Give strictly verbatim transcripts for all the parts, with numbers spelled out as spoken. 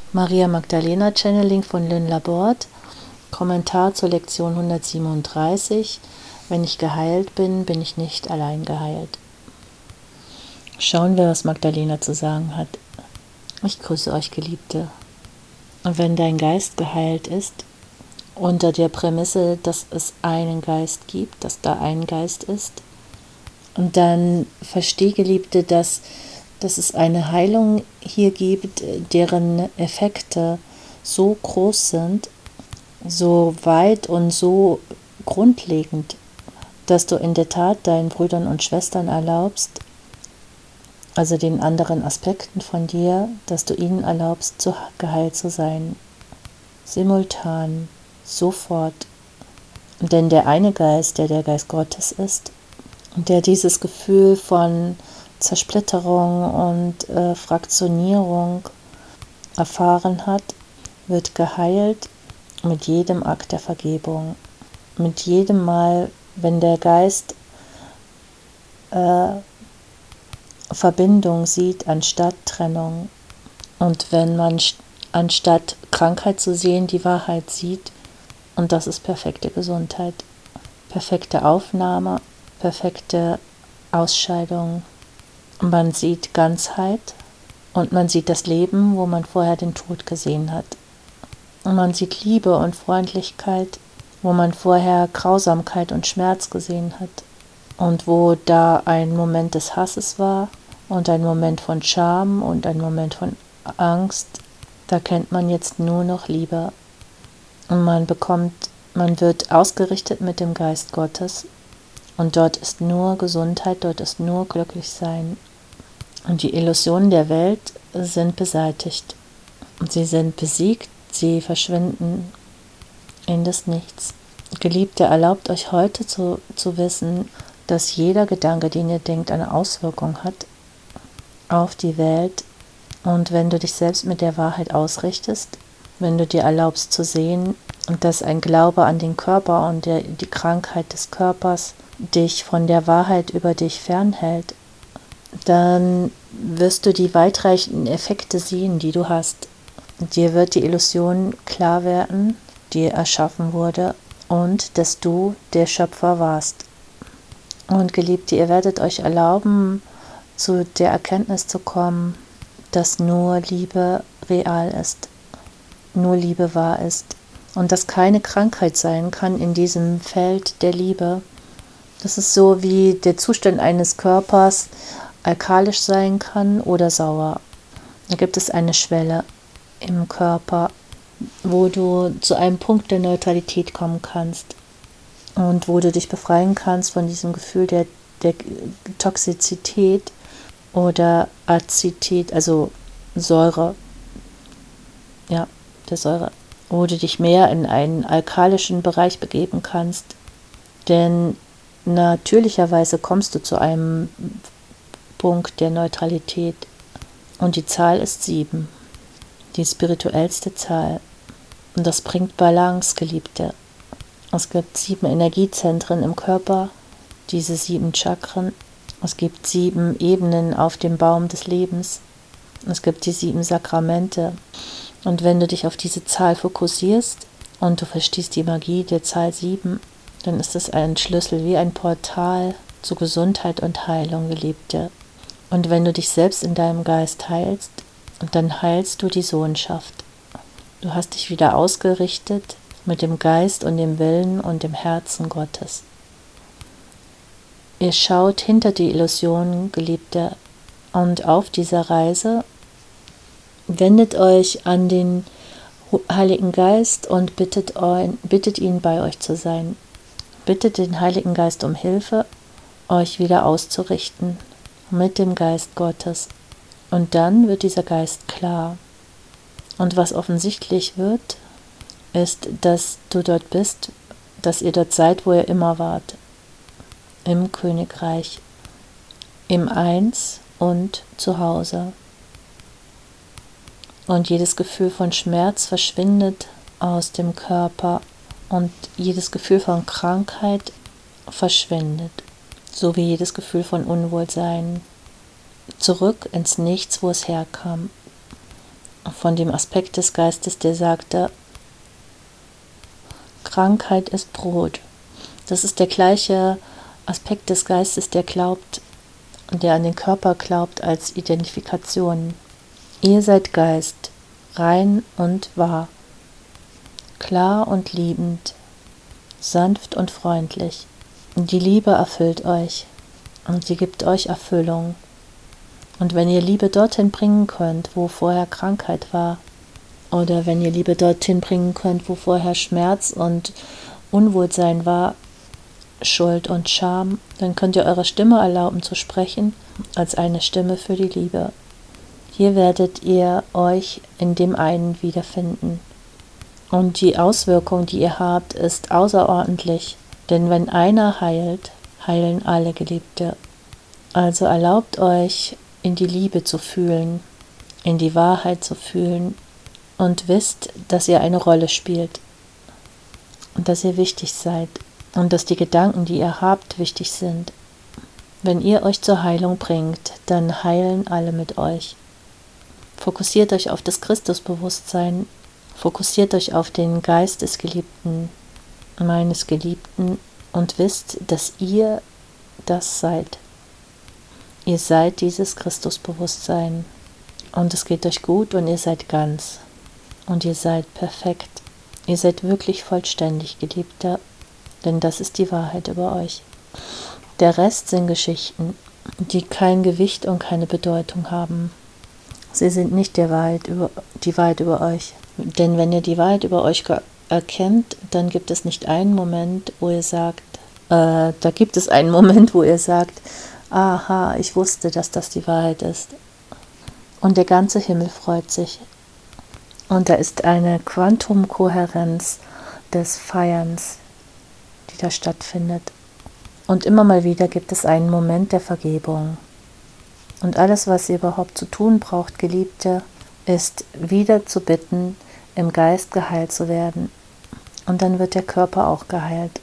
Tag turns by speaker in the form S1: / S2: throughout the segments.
S1: Maria Magdalena Channeling von Lynn Laborde. Kommentar zur Lektion hundertsiebenunddreißig. Wenn ich geheilt bin, bin ich nicht allein geheilt. Schauen wir, was Magdalena zu sagen hat. Ich grüße euch, Geliebte. Und wenn dein Geist geheilt ist, unter der Prämisse, dass es einen Geist gibt, dass da ein Geist ist, und dann versteh, Geliebte, dass, dass es eine Heilung hier gibt, deren Effekte so groß sind, so weit und so grundlegend, dass du in der Tat deinen Brüdern und Schwestern erlaubst, also den anderen Aspekten von dir, dass du ihnen erlaubst, zu geheilt zu sein. Simultan, sofort. Denn der eine Geist, der der Geist Gottes ist, der dieses Gefühl von Zersplitterung und äh, Fraktionierung erfahren hat, wird geheilt mit jedem Akt der Vergebung. Mit jedem Mal, wenn der Geist äh, Verbindung sieht anstatt Trennung. Und wenn man anstatt Krankheit zu sehen, die Wahrheit sieht, und das ist perfekte Gesundheit, perfekte Aufnahme, perfekte Ausscheidung. Man sieht Ganzheit und man sieht das Leben, wo man vorher den Tod gesehen hat. Und man sieht Liebe und Freundlichkeit, wo man vorher Grausamkeit und Schmerz gesehen hat. Und wo da ein Moment des Hasses war und ein Moment von Scham und ein Moment von Angst, da kennt man jetzt nur noch Liebe. Und man bekommt, man wird ausgerichtet mit dem Geist Gottes. Und dort ist nur Gesundheit, dort ist nur Glücklichsein. Und die Illusionen der Welt sind beseitigt. Und sie sind besiegt, sie verschwinden in das Nichts. Geliebte, erlaubt euch heute zu, zu wissen, dass jeder Gedanke, den ihr denkt, eine Auswirkung hat auf die Welt. Und wenn du dich selbst mit der Wahrheit ausrichtest, wenn du dir erlaubst zu sehen, dass ein Glaube an den Körper und der, die Krankheit des Körpers dich von der Wahrheit über dich fernhält, dann wirst du die weitreichenden Effekte sehen, die du hast. Dir wird die Illusion klar werden, die erschaffen wurde, und dass du der Schöpfer warst. Und Geliebte, ihr werdet euch erlauben, zu der Erkenntnis zu kommen, dass nur Liebe real ist, nur Liebe wahr ist und dass keine Krankheit sein kann in diesem Feld der Liebe. Das ist so, wie der Zustand eines Körpers alkalisch sein kann oder sauer. Da gibt es eine Schwelle im Körper, wo du zu einem Punkt der Neutralität kommen kannst. Und wo du dich befreien kannst von diesem Gefühl der, der Toxizität oder Azidität, also Säure, ja, der Säure, wo du dich mehr in einen alkalischen Bereich begeben kannst. Denn natürlicherweise kommst du zu einem Punkt der Neutralität. Und die Zahl ist sieben, die spirituellste Zahl. Und das bringt Balance, Geliebte. Es gibt sieben Energiezentren im Körper, diese sieben Chakren. Es gibt sieben Ebenen auf dem Baum des Lebens. Es gibt die sieben Sakramente. Und wenn du dich auf diese Zahl fokussierst und du verstehst die Magie der Zahl sieben, dann ist es ein Schlüssel wie ein Portal zu Gesundheit und Heilung, Geliebte. Und wenn du dich selbst in deinem Geist heilst, dann heilst du die Sohnschaft. Du hast dich wieder ausgerichtet mit dem Geist und dem Willen und dem Herzen Gottes. Ihr schaut hinter die Illusionen, Geliebte, und auf dieser Reise wendet euch an den Heiligen Geist und bittet, euch, bittet ihn, bei euch zu sein. Bittet den Heiligen Geist um Hilfe, euch wieder auszurichten mit dem Geist Gottes. Und dann wird dieser Geist klar. Und was offensichtlich wird, ist, dass du dort bist, dass ihr dort seid, wo ihr immer wart. Im Königreich, im Eins und zu Hause. Und jedes Gefühl von Schmerz verschwindet aus dem Körper und jedes Gefühl von Krankheit verschwindet, so wie jedes Gefühl von Unwohlsein. Zurück ins Nichts, wo es herkam. von dem Aspekt des Geistes, der sagte, Krankheit ist Brot. Das ist der gleiche Aspekt des Geistes, der glaubt, der an den Körper glaubt als Identifikation. Ihr seid Geist, rein und wahr, klar und liebend, sanft und freundlich. Die Liebe erfüllt euch und sie gibt euch Erfüllung. Und wenn ihr Liebe dorthin bringen könnt, wo vorher Krankheit war, oder wenn ihr Liebe dorthin bringen könnt, wo vorher Schmerz und Unwohlsein war, Schuld und Scham, dann könnt ihr eure Stimme erlauben zu sprechen als eine Stimme für die Liebe. Hier werdet ihr euch in dem einen wiederfinden. Und die Auswirkung, die ihr habt, ist außerordentlich, denn wenn einer heilt, heilen alle Geliebte. Also erlaubt euch, in die Liebe zu fühlen, in die Wahrheit zu fühlen und wisst, dass ihr eine Rolle spielt und dass ihr wichtig seid und dass die Gedanken, die ihr habt, wichtig sind. Wenn ihr euch zur Heilung bringt, dann heilen alle mit euch. Fokussiert euch auf das Christusbewusstsein, fokussiert euch auf den Geist des Geliebten, meines Geliebten und wisst, dass ihr das seid. Ihr seid dieses Christusbewusstsein und es geht euch gut und ihr seid ganz und ihr seid perfekt. Ihr seid wirklich vollständig, Geliebter, denn das ist die Wahrheit über euch. Der Rest sind Geschichten, die kein Gewicht und keine Bedeutung haben. Sie sind nicht der Wahrheit über, die Wahrheit über euch. Denn wenn ihr die Wahrheit über euch erkennt, dann gibt es nicht einen Moment, wo ihr sagt, äh, da gibt es einen Moment, wo ihr sagt, aha, ich wusste, dass das die Wahrheit ist. Und der ganze Himmel freut sich. Und da ist eine Quantumkohärenz des Feierns, die da stattfindet. Und immer mal wieder gibt es einen Moment der Vergebung. Und alles, was ihr überhaupt zu tun braucht, Geliebte, ist wieder zu bitten, im Geist geheilt zu werden. Und dann wird der Körper auch geheilt.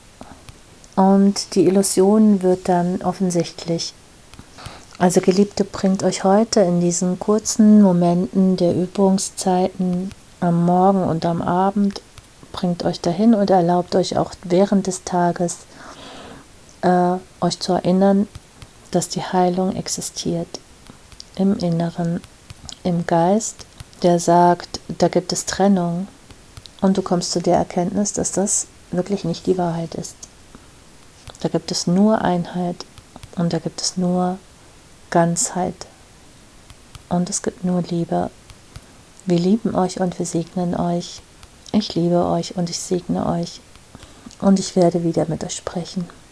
S1: Und die Illusion wird dann offensichtlich. Also Geliebte, bringt euch heute in diesen kurzen Momenten der Übungszeiten am Morgen und am Abend, bringt euch dahin und erlaubt euch auch während des Tages, äh, euch zu erinnern, dass die Heilung existiert. Im Inneren, im Geist, der sagt, da gibt es Trennung und du kommst zu der Erkenntnis, dass das wirklich nicht die Wahrheit ist. Da gibt es nur Einheit und da gibt es nur Ganzheit und es gibt nur Liebe. Wir lieben euch und wir segnen euch. Ich liebe euch und ich segne euch und ich werde wieder mit euch sprechen.